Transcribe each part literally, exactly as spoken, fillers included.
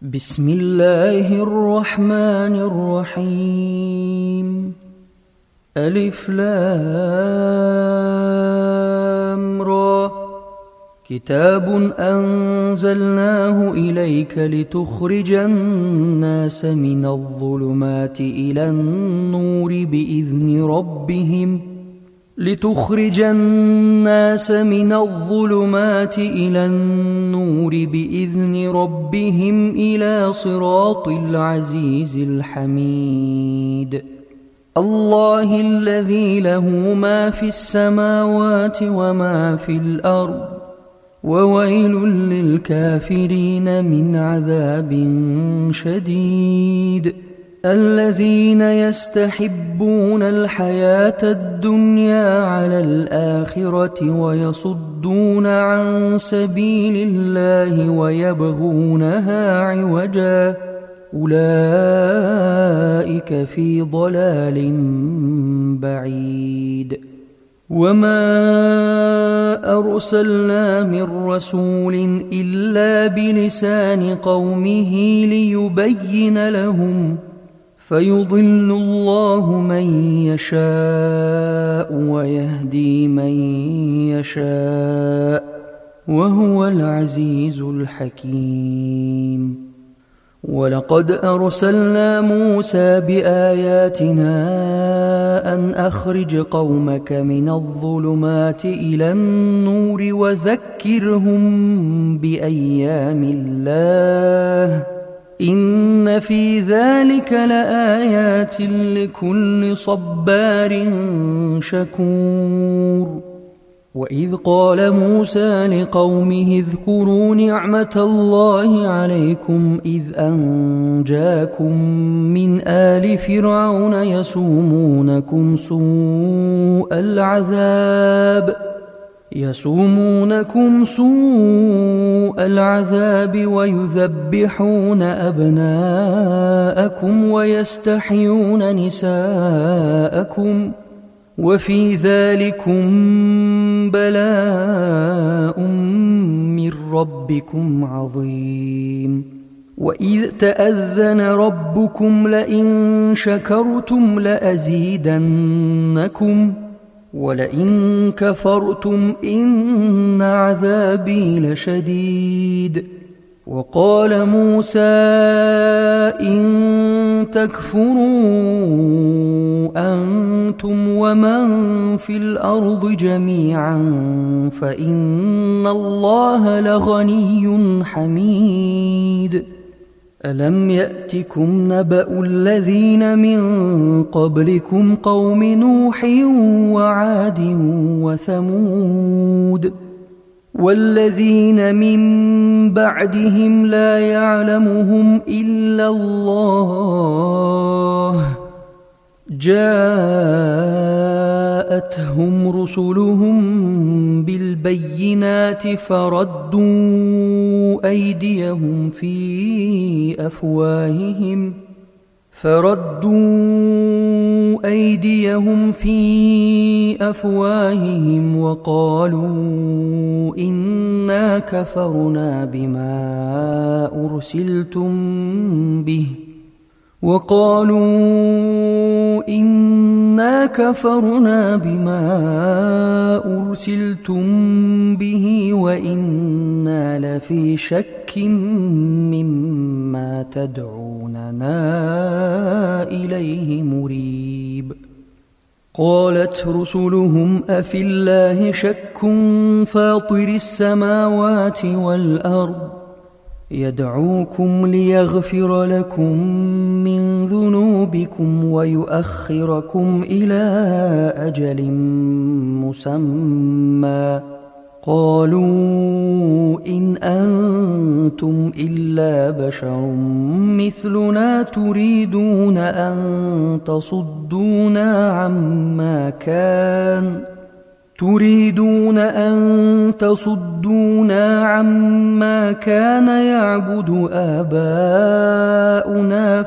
بسم الله الرحمن الرحيم. ألف لام را. كتاب أنزلناه إليك لتخرج الناس من الظلمات إلى النور بإذن ربهم لتخرج الناس من الظلمات إلى النور بإذن ربهم إلى صراط العزيز الحميد. الله الذي له ما في السماوات وما في الأرض وويل للكافرين من عذاب شديد. الذين يستحبون الحياة الدنيا على الآخرة ويصدون عن سبيل الله ويبغونها عوجا أولئك في ضلال بعيد. وما أرسلنا من رسول إلا بلسان قومه ليبين لهم فيضل الله من يشاء ويهدي من يشاء وهو العزيز الحكيم. ولقد أرسلنا موسى بآياتنا أن أخرج قومك من الظلمات إلى النور وذكرهم بأيام الله إن في ذلك لآيات لكل صبار شكور. وإذ قال موسى لقومه اذكروا نعمة الله عليكم إذ أنجاكم من آل فرعون يسومونكم سوء العذاب يسومونكم سوء العذاب ويذبحون أبناءكم ويستحيون نساءكم وفي ذلكم بلاء من ربكم عظيم. وإذ تأذن ربكم لئن شكرتم لأزيدنكم ولئن كفرتم إن عذابي لشديد. وقال موسى إن تكفروا أنتم ومن في الأرض جميعا فإن الله لغني حميد. ألم يأتكم نبأ الذين من قبلكم قوم نوح وعاد وثمود والذين من بعدهم لا يعلمهم إلا الله جاءتهم رسلهم بالبينات فردوا أيديهم في أفواههم فردوا أيديهم في أفواههم وقالوا إنا كفرنا بما أرسلتم به وقالوا إنا كفرنا بما أرسلتم به وإنا لفي شك مما تدعوننا إليه مريب. قالت رسلهم أفي الله شك فاطر السماوات والأرض يدعوكم ليغفر لكم من ذنوبكم ويؤخركم إلى أجل مسمى قالوا إن أنتم إلا بشر مثلنا تريدون أن تصدونا عما كان تريدون أن تصدونا عما كان يعبد آباؤنا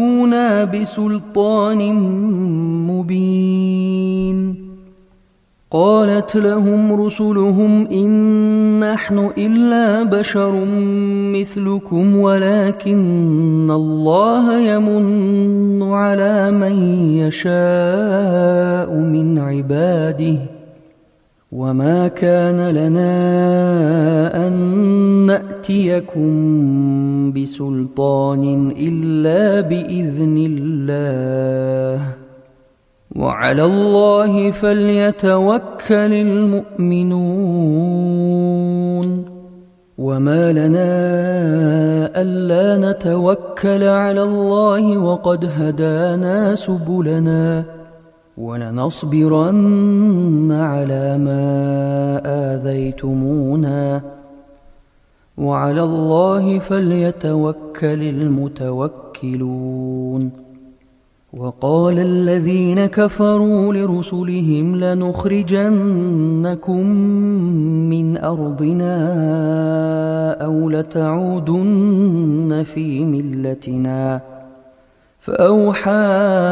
فأتونا بسلطان مبين. قالت لهم رسلهم إن نحن إلا بشر مثلكم ولكن الله يمن على من يشاء من عباده وما كان لنا أن نأتيكم بسلطان إلا بإذن الله وعلى الله فليتوكل المؤمنون وما لنا ألا نتوكل على الله وقد هدانا سبلنا ولنصبرن على ما آذيتمونا وعلى الله فليتوكل المتوكلون وقال الذين كفروا لرسلهم لنخرجنكم من أرضنا أو لتعودن في ملتنا فأوحى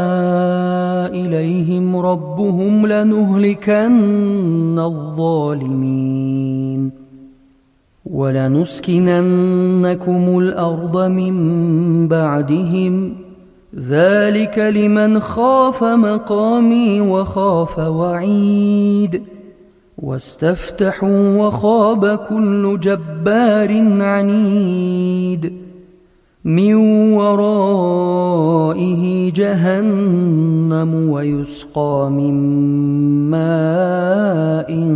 إليهم ربهم لنهلكن الظالمين ولنسكننكم الأرض من بعدهم ذلك لمن خاف مقامي وخاف وعيد واستفتحوا وخاب كل جبار عنيد من ورائه جهنم ويسقى من ماء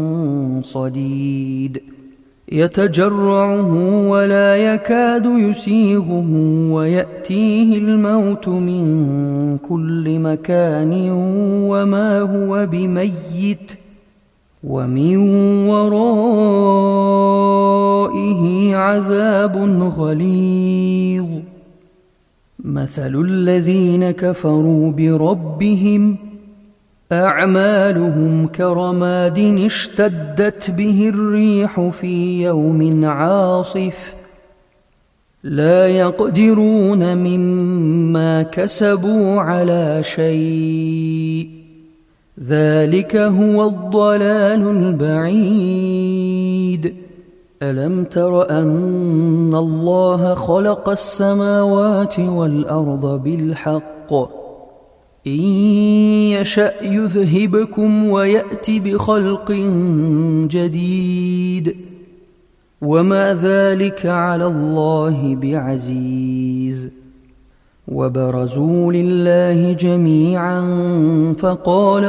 صديد يتجرعه ولا يكاد يسيغه ويأتيه الموت من كل مكان وما هو بميت ومن ورائه عذاب غليظ مثل الذين كفروا بربهم أعمالهم كرماد اشتدت به الريح في يوم عاصف لا يقدرون مما كسبوا على شيء ذلك هو الضلال البعيد ألم تر أن الله خلق السماوات والأرض بالحق إن يشأ يذهبكم ويأت بخلق جديد وما ذلك على الله بعزيز وبرزوا لله جميعا فقال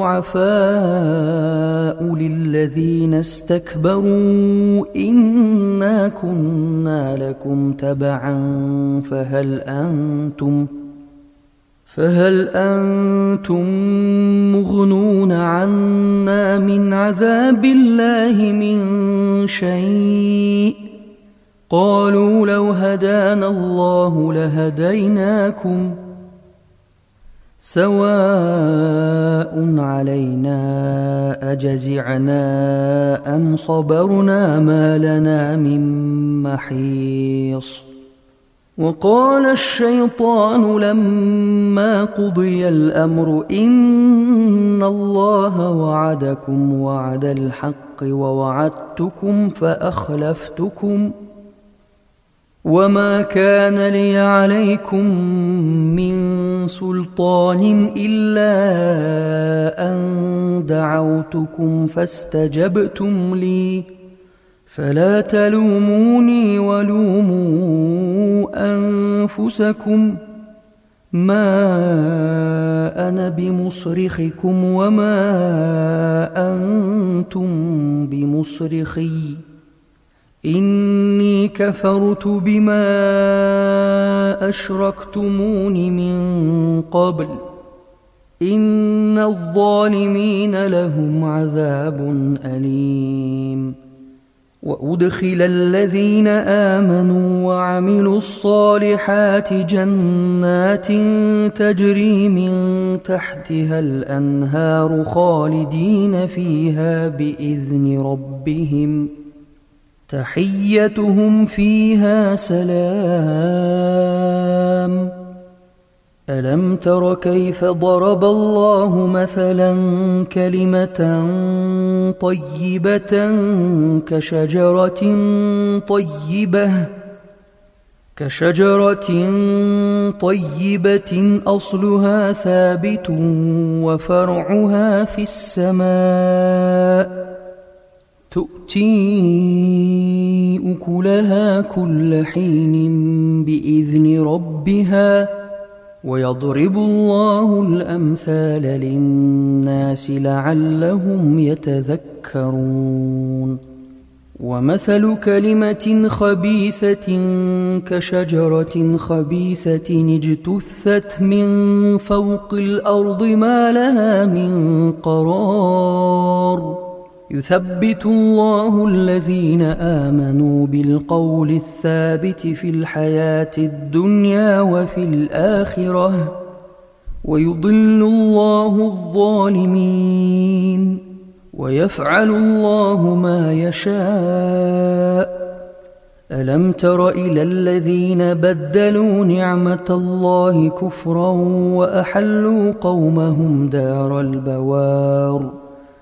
الضعفاء للذين استكبروا إنا كنا لكم تبعا فهل أنتم فهل أنتم مغنون عنا من عذاب الله من شيء قالوا لو هدانا الله لهديناكم سواء علينا أجزعنا أم صبرنا ما لنا من محيص وقال الشيطان لما قضي الأمر إن الله وعدكم وعد الحق ووعدتكم فأخلفتكم وما كان لي عليكم من سلطان إلا أن دعوتكم فاستجبتم لي فلا تلوموني ولوموا أنفسكم ما أنا بمصرخكم وما أنتم بمصرخي إني كفرت بما أشركتمون من قبل إن الظالمين لهم عذاب أليم وأدخل الذين آمنوا وعملوا الصالحات جنات تجري من تحتها الأنهار خالدين فيها بإذن ربهم تحيتهم فيها سلام ألم تر كيف ضرب الله مثلا كلمة طيبة كشجرة طيبة كشجرة طيبة أصلها ثابت وفرعها في السماء تؤتي أكلها كل حين بإذن ربها ويضرب الله الأمثال للناس لعلهم يتذكرون ومثل كلمة خبيثة كشجرة خبيثة اجتثت من فوق الأرض ما لها من قرار يثبت الله الذين آمنوا بالقول الثابت في الحياة الدنيا وفي الآخرة ويضل الله الظالمين ويفعل الله ما يشاء ألم تر إلى الذين بدلوا نعمة الله كفرا وأحلوا قومهم دار البوار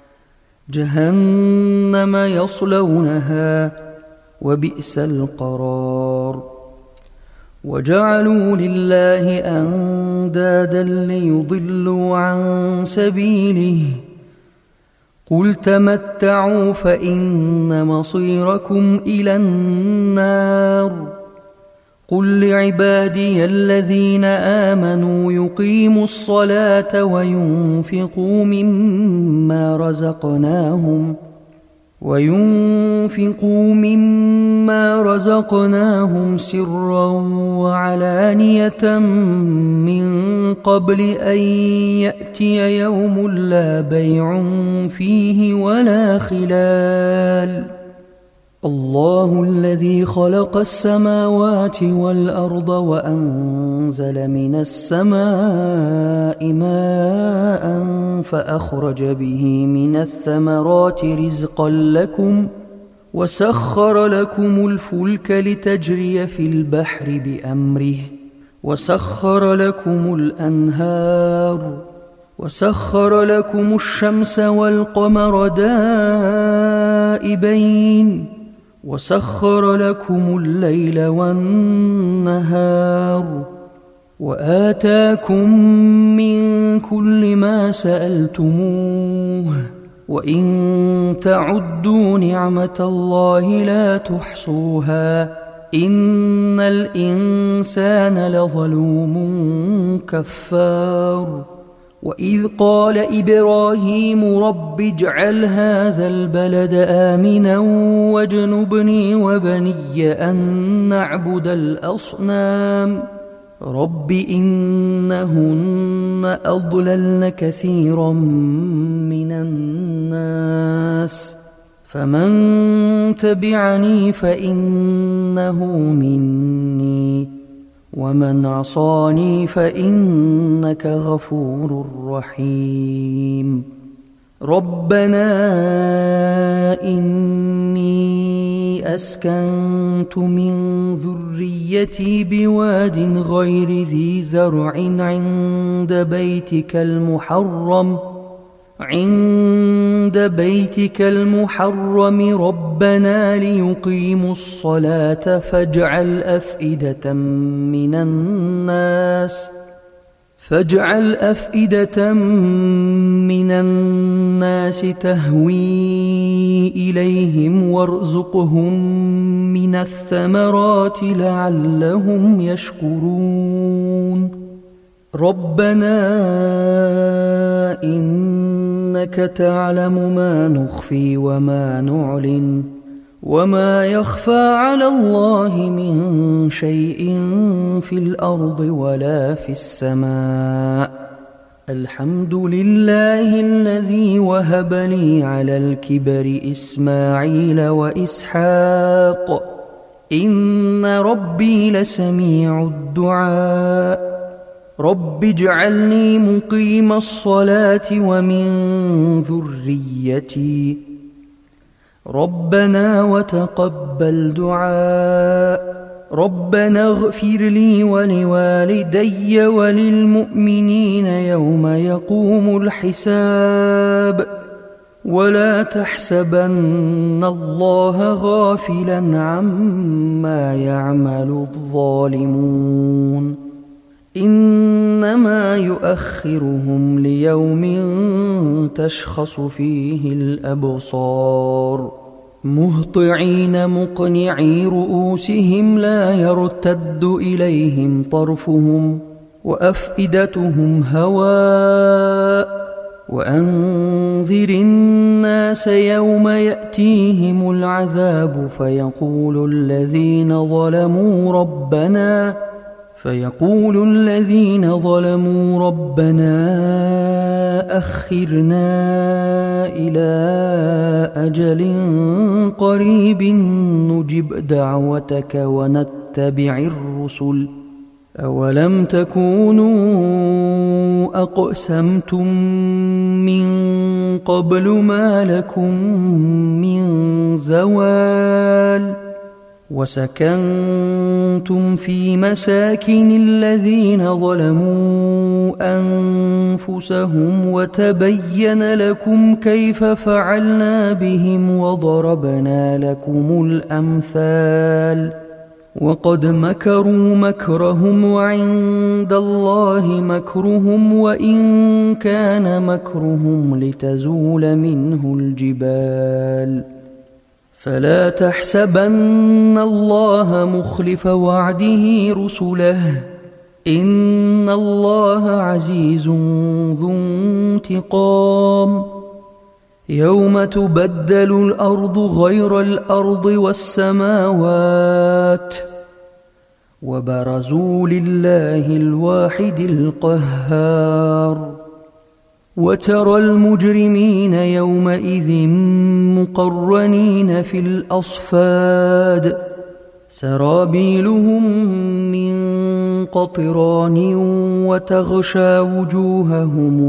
جهنم يصلونها وبئس القرار وجعلوا لله أندادا ليضلوا عن سبيله قل تمتعوا فإن مصيركم إلى النار قل لعبادي الذين آمنوا يقيموا الصلاة وينفقوا مما رزقناهم وينفقوا مما رزقناهم سرا وعلانية من قبل أن يأتي يوم لا بيع فيه ولا خلال الله الذي خلق السماوات والأرض وأنزل من السماء ماء فأخرج به من الثمرات رزقا لكم وسخر لكم الفلك لتجري في البحر بأمره وسخر لكم الأنهار وسخر لكم الشمس والقمر دائبين وسخر لكم الليل والنهار وآتاكم من كل ما سألتموه وإن تعدوا نعمة الله لا تحصوها إن الإنسان لظلوم كفار وإذ قال إبراهيم رب اجعل هذا البلد آمنا واجنبني وبني أن نعبد الأصنام رب إنهن أضللن كثيرا من الناس فمن تبعني فإنه مني ومن عصاني فإنك غفور رحيم ربنا إني أسكنت من ذريتي بواد غير ذي زرع عند بيتك المحرم عند بيتك المحرم ربنا ليقيموا الصلاة فاجعل أفئدة من الناس فاجعل أفئدة من الناس تهوي إليهم وارزقهم من الثمرات لعلهم يشكرون ربنا إنك تعلم ما نخفي وما نعلن وما يخفى على الله من شيء في الأرض ولا في السماء الحمد لله الذي وهب لي على الكبر إسماعيل وإسحاق إن ربي لسميع الدعاء رب اجعلني مقيم الصلاة ومن ذريتي ربنا وتقبل دعاء ربنا اغفر لي ولوالدي وللمؤمنين يوم يقوم الحساب ولا تحسبن الله غافلا عما يعمل الظالمون إنما يؤخرهم ليوم تشخص فيه الأبصار مهطعين مقنعي رؤوسهم لا يرتد إليهم طرفهم وأفئدتهم هواء وأنذر الناس يوم يأتيهم العذاب فيقول الذين ظلموا ربنا فيقول الذين ظلموا ربنا أخرنا إلى أجل قريب نجب دعوتك ونتبع الرسل أولم تكونوا أقسمتم من قبل ما لكم من زوال وسكنتم في مساكن الذين ظلموا أنفسهم وتبين لكم كيف فعلنا بهم وضربنا لكم الأمثال وقد مكروا مكرهم وعند الله مكرهم وإن كان مكرهم لتزول منه الجبال فلا تحسبن الله مخلف وعده رسله إن الله عزيز ذو انتقام يوم تبدل الأرض غير الأرض والسماوات وبرزوا لله الواحد القهار وترى المجرمين يومئذ مقرنين في الأصفاد سرابيلهم من قطران وتغشى وجوههم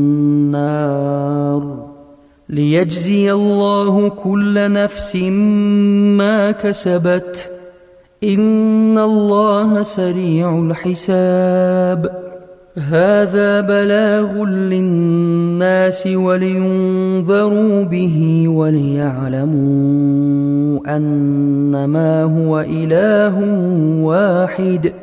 النار ليجزي الله كل نفس ما كسبت إن الله سريع الحساب هذا بلاغ للناس ولينذروا به وليعلموا أنما هو إله واحد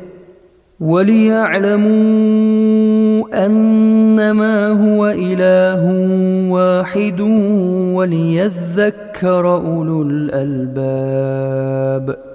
وليعلموا أنما هو إله واحد وليذكر أولو الألباب